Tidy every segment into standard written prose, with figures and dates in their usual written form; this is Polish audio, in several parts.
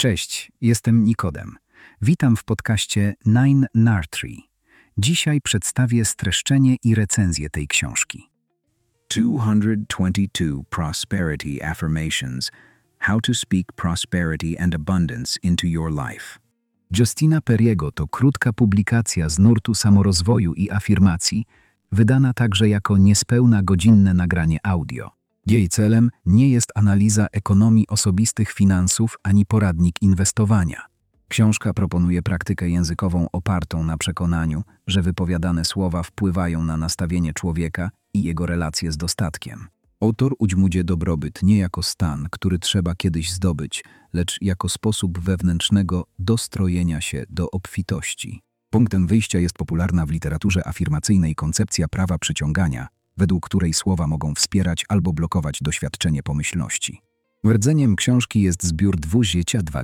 Cześć, jestem Nikodem. Witam w podcaście Nine Nartree. Dzisiaj przedstawię streszczenie i recenzję tej książki. 222 Prosperity Affirmations – How to Speak Prosperity and Abundance into Your Life. Justina Perriego to krótka publikacja z nurtu samorozwoju i afirmacji, wydana także jako niespełna godzinne nagranie audio. Jej celem nie jest analiza ekonomii osobistych finansów ani poradnik inwestowania. Książka proponuje praktykę językową opartą na przekonaniu, że wypowiadane słowa wpływają na nastawienie człowieka i jego relacje z dostatkiem. Autor udźmuje dobrobyt nie jako stan, który trzeba kiedyś zdobyć, lecz jako sposób wewnętrznego dostrojenia się do obfitości. Punktem wyjścia jest popularna w literaturze afirmacyjnej koncepcja prawa przyciągania, według której słowa mogą wspierać albo blokować doświadczenie pomyślności. Rdzeniem książki jest zbiór 22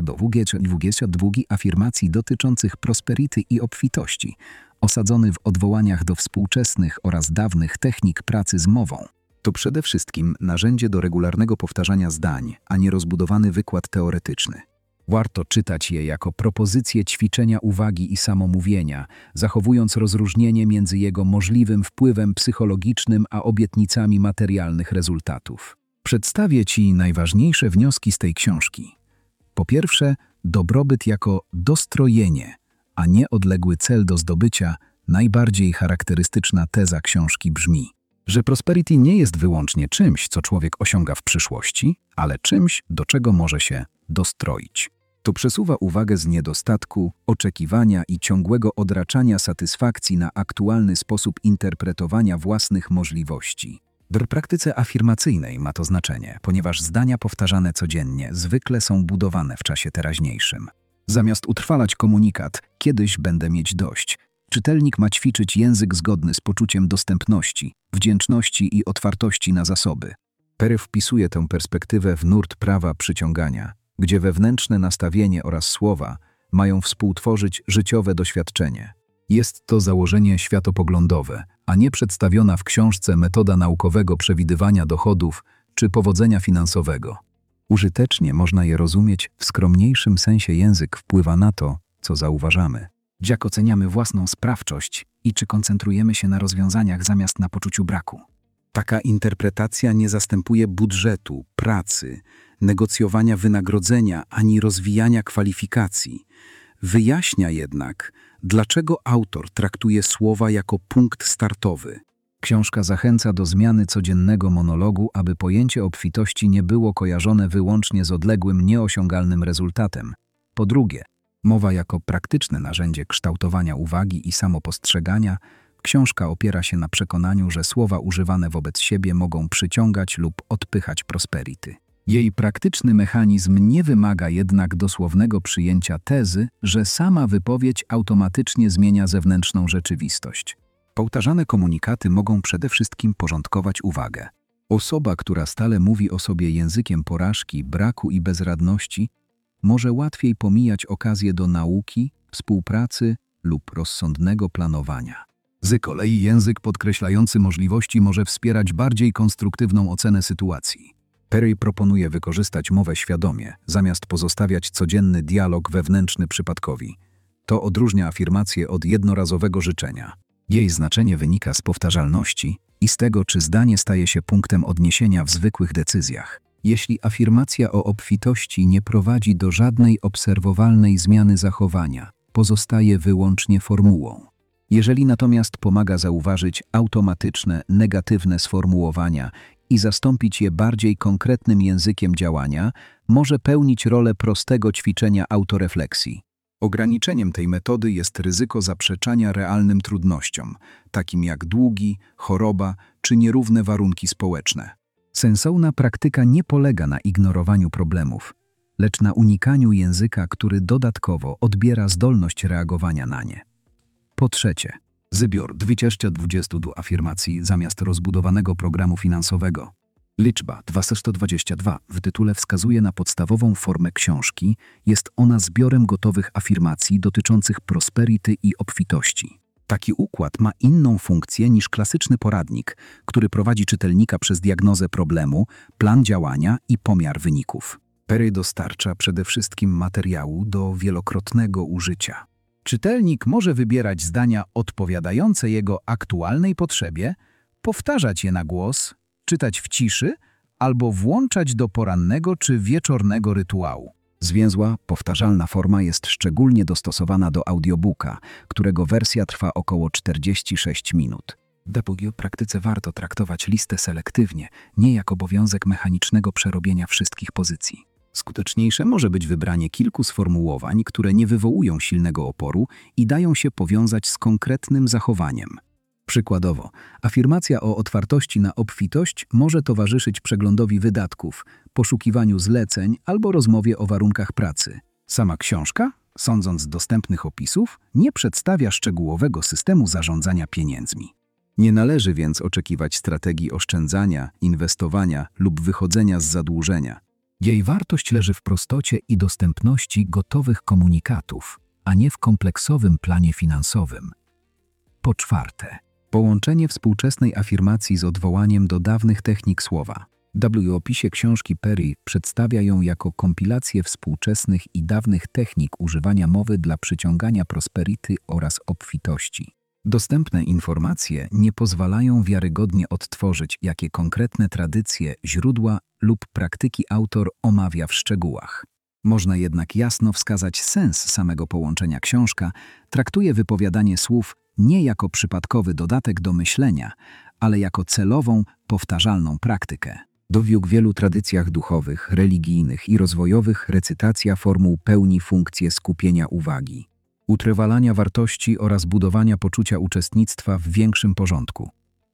afirmacji dotyczących prosperity i obfitości, osadzony w odwołaniach do współczesnych oraz dawnych technik pracy z mową. To przede wszystkim narzędzie do regularnego powtarzania zdań, a nie rozbudowany wykład teoretyczny. Warto czytać je jako propozycję ćwiczenia uwagi i samomówienia, zachowując rozróżnienie między jego możliwym wpływem psychologicznym a obietnicami materialnych rezultatów. Przedstawię Ci najważniejsze wnioski z tej książki. Po pierwsze, dobrobyt jako dostrojenie, a nie odległy cel do zdobycia. Najbardziej charakterystyczna teza książki brzmi, że prosperity nie jest wyłącznie czymś, co człowiek osiąga w przyszłości, ale czymś, do czego może się dostroić. To przesuwa uwagę z niedostatku, oczekiwania i ciągłego odraczania satysfakcji na aktualny sposób interpretowania własnych możliwości. W praktyce afirmacyjnej ma to znaczenie, ponieważ zdania powtarzane codziennie zwykle są budowane w czasie teraźniejszym. Zamiast utrwalać komunikat „kiedyś będę mieć dość”, czytelnik ma ćwiczyć język zgodny z poczuciem dostępności, wdzięczności i otwartości na zasoby. Perry wpisuje tę perspektywę w nurt prawa przyciągania, gdzie wewnętrzne nastawienie oraz słowa mają współtworzyć życiowe doświadczenie. Jest to założenie światopoglądowe, a nie przedstawiona w książce metoda naukowego przewidywania dochodów czy powodzenia finansowego. Użytecznie można je rozumieć w skromniejszym sensie. Język wpływa na to, co zauważamy. Jak oceniamy własną sprawczość i czy koncentrujemy się na rozwiązaniach zamiast na poczuciu braku. Taka interpretacja nie zastępuje budżetu, pracy, negocjowania wynagrodzenia ani rozwijania kwalifikacji. Wyjaśnia jednak, dlaczego autor traktuje słowa jako punkt startowy. Książka zachęca do zmiany codziennego monologu, aby pojęcie obfitości nie było kojarzone wyłącznie z odległym, nieosiągalnym rezultatem. Po drugie, mowa jako praktyczne narzędzie kształtowania uwagi i samopostrzegania. Książka opiera się na przekonaniu, że słowa używane wobec siebie mogą przyciągać lub odpychać prosperity. Jej praktyczny mechanizm nie wymaga jednak dosłownego przyjęcia tezy, że sama wypowiedź automatycznie zmienia zewnętrzną rzeczywistość. Powtarzane komunikaty mogą przede wszystkim porządkować uwagę. Osoba, która stale mówi o sobie językiem porażki, braku i bezradności, może łatwiej pomijać okazje do nauki, współpracy lub rozsądnego planowania. Z kolei język podkreślający możliwości może wspierać bardziej konstruktywną ocenę sytuacji. Perry proponuje wykorzystać mowę świadomie, zamiast pozostawiać codzienny dialog wewnętrzny przypadkowi. To odróżnia afirmację od jednorazowego życzenia. Jej znaczenie wynika z powtarzalności i z tego, czy zdanie staje się punktem odniesienia w zwykłych decyzjach. Jeśli afirmacja o obfitości nie prowadzi do żadnej obserwowalnej zmiany zachowania, pozostaje wyłącznie formułą. Jeżeli natomiast pomaga zauważyć automatyczne, negatywne sformułowania i zastąpić je bardziej konkretnym językiem działania, może pełnić rolę prostego ćwiczenia autorefleksji. Ograniczeniem tej metody jest ryzyko zaprzeczania realnym trudnościom, takim jak długi, choroba czy nierówne warunki społeczne. Sensowna praktyka nie polega na ignorowaniu problemów, lecz na unikaniu języka, który dodatkowo odbiera zdolność reagowania na nie. Po trzecie, zbiór 222 afirmacji zamiast rozbudowanego programu finansowego. Liczba 222 w tytule wskazuje na podstawową formę książki. Jest ona zbiorem gotowych afirmacji dotyczących prosperity i obfitości. Taki układ ma inną funkcję niż klasyczny poradnik, który prowadzi czytelnika przez diagnozę problemu, plan działania i pomiar wyników. Perry dostarcza przede wszystkim materiału do wielokrotnego użycia. Czytelnik może wybierać zdania odpowiadające jego aktualnej potrzebie, powtarzać je na głos, czytać w ciszy albo włączać do porannego czy wieczornego rytuału. Zwięzła, powtarzalna forma jest szczególnie dostosowana do audiobooka, którego wersja trwa około 46 minut. W praktyce warto traktować listę selektywnie, nie jak obowiązek mechanicznego przerobienia wszystkich pozycji. Skuteczniejsze może być wybranie kilku sformułowań, które nie wywołują silnego oporu i dają się powiązać z konkretnym zachowaniem. Przykładowo, afirmacja o otwartości na obfitość może towarzyszyć przeglądowi wydatków, poszukiwaniu zleceń albo rozmowie o warunkach pracy. Sama książka, sądząc z dostępnych opisów, nie przedstawia szczegółowego systemu zarządzania pieniędzmi. Nie należy więc oczekiwać strategii oszczędzania, inwestowania lub wychodzenia z zadłużenia. Jej wartość leży w prostocie i dostępności gotowych komunikatów, a nie w kompleksowym planie finansowym. Po czwarte, połączenie współczesnej afirmacji z odwołaniem do dawnych technik słowa. W opisie książki Perry przedstawia ją jako kompilację współczesnych i dawnych technik używania mowy dla przyciągania prosperity oraz obfitości. Dostępne informacje nie pozwalają wiarygodnie odtworzyć, jakie konkretne tradycje, źródła lub praktyki autor omawia w szczegółach. Można jednak jasno wskazać sens samego połączenia. Książka traktuje wypowiadanie słów nie jako przypadkowy dodatek do myślenia, ale jako celową, powtarzalną praktykę. W wielu tradycjach duchowych, religijnych i rozwojowych recytacja formuł pełni funkcję skupienia uwagi, utrwalania wartości oraz budowania poczucia uczestnictwa w większym porządku.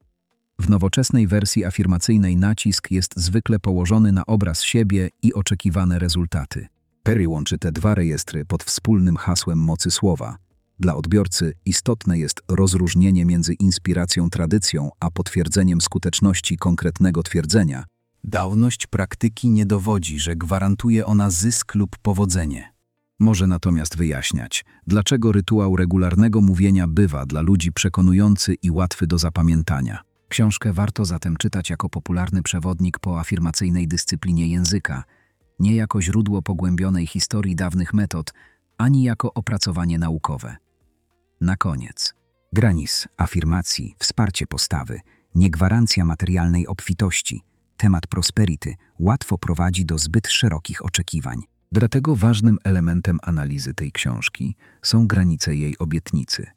W nowoczesnej wersji afirmacyjnej nacisk jest zwykle położony na obraz siebie i oczekiwane rezultaty. Perry łączy te dwa rejestry pod wspólnym hasłem mocy słowa. Dla odbiorcy istotne jest rozróżnienie między inspiracją tradycją a potwierdzeniem skuteczności konkretnego twierdzenia. Dawność praktyki nie dowodzi, że gwarantuje ona zysk lub powodzenie. Może natomiast wyjaśniać, dlaczego rytuał regularnego mówienia bywa dla ludzi przekonujący i łatwy do zapamiętania. Książkę warto zatem czytać jako popularny przewodnik po afirmacyjnej dyscyplinie języka, nie jako źródło pogłębionej historii dawnych metod, ani jako opracowanie naukowe. Na koniec. Granis afirmacji, wsparcie postawy, nie gwarancja materialnej obfitości. Temat prosperity łatwo prowadzi do zbyt szerokich oczekiwań. Dlatego ważnym elementem analizy tej książki są granice jej obietnicy.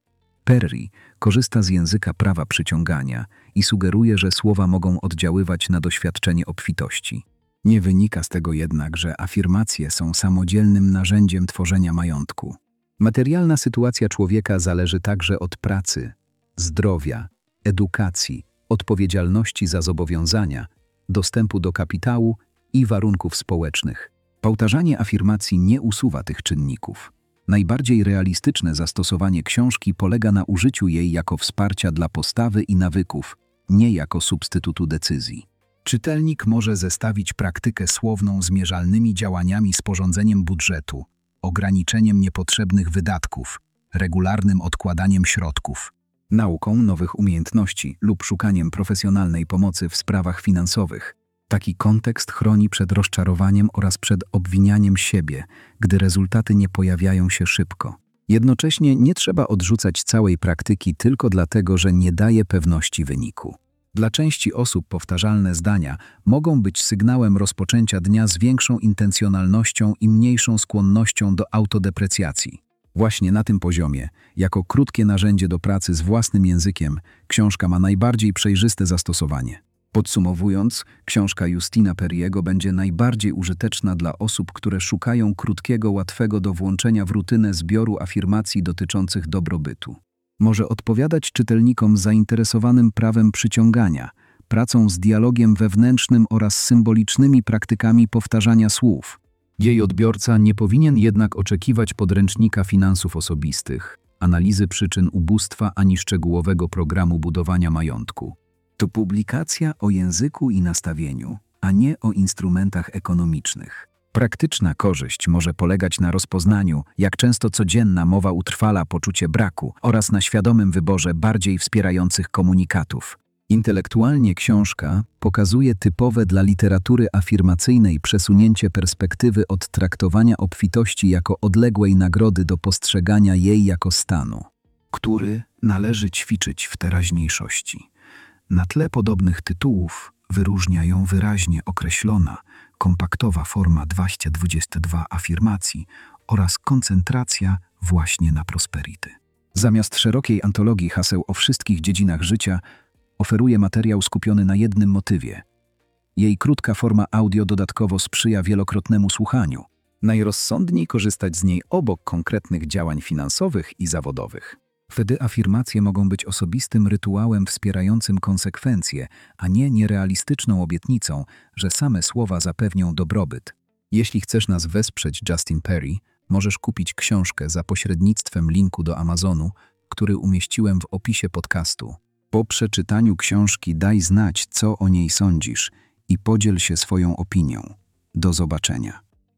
Perry korzysta z języka prawa przyciągania i sugeruje, że słowa mogą oddziaływać na doświadczenie obfitości. Nie wynika z tego jednak, że afirmacje są samodzielnym narzędziem tworzenia majątku. Materialna sytuacja człowieka zależy także od pracy, zdrowia, edukacji, odpowiedzialności za zobowiązania, dostępu do kapitału i warunków społecznych. Powtarzanie afirmacji nie usuwa tych czynników. Najbardziej realistyczne zastosowanie książki polega na użyciu jej jako wsparcia dla postawy i nawyków, nie jako substytutu decyzji. Czytelnik może zestawić praktykę słowną z mierzalnymi działaniami, sporządzeniem budżetu, ograniczeniem niepotrzebnych wydatków, regularnym odkładaniem środków, nauką nowych umiejętności lub szukaniem profesjonalnej pomocy w sprawach finansowych. Taki kontekst chroni przed rozczarowaniem oraz przed obwinianiem siebie, gdy rezultaty nie pojawiają się szybko. Jednocześnie nie trzeba odrzucać całej praktyki tylko dlatego, że nie daje pewności wyniku. Dla części osób powtarzalne zdania mogą być sygnałem rozpoczęcia dnia z większą intencjonalnością i mniejszą skłonnością do autodeprecjacji. Właśnie na tym poziomie, jako krótkie narzędzie do pracy z własnym językiem, książka ma najbardziej przejrzyste zastosowanie. Podsumowując, książka Justina Perry'ego będzie najbardziej użyteczna dla osób, które szukają krótkiego, łatwego do włączenia w rutynę zbioru afirmacji dotyczących dobrobytu. Może odpowiadać czytelnikom zainteresowanym prawem przyciągania, pracą z dialogiem wewnętrznym oraz symbolicznymi praktykami powtarzania słów. Jej odbiorca nie powinien jednak oczekiwać podręcznika finansów osobistych, analizy przyczyn ubóstwa ani szczegółowego programu budowania majątku. To publikacja o języku i nastawieniu, a nie o instrumentach ekonomicznych. Praktyczna korzyść może polegać na rozpoznaniu, jak często codzienna mowa utrwala poczucie braku oraz na świadomym wyborze bardziej wspierających komunikatów. Intelektualnie książka pokazuje typowe dla literatury afirmacyjnej przesunięcie perspektywy od traktowania obfitości jako odległej nagrody do postrzegania jej jako stanu, który należy ćwiczyć w teraźniejszości. Na tle podobnych tytułów wyróżnia ją wyraźnie określona, kompaktowa forma 222 afirmacji oraz koncentracja właśnie na prosperity. Zamiast szerokiej antologii haseł o wszystkich dziedzinach życia, oferuje materiał skupiony na jednym motywie. Jej krótka forma audio dodatkowo sprzyja wielokrotnemu słuchaniu. Najrozsądniej korzystać z niej obok konkretnych działań finansowych i zawodowych. Wtedy afirmacje mogą być osobistym rytuałem wspierającym konsekwencje, a nie nierealistyczną obietnicą, że same słowa zapewnią dobrobyt. Jeśli chcesz nas wesprzeć, Justin Perry, możesz kupić książkę za pośrednictwem linku do Amazonu, który umieściłem w opisie podcastu. Po przeczytaniu książki daj znać, co o niej sądzisz i podziel się swoją opinią. Do zobaczenia.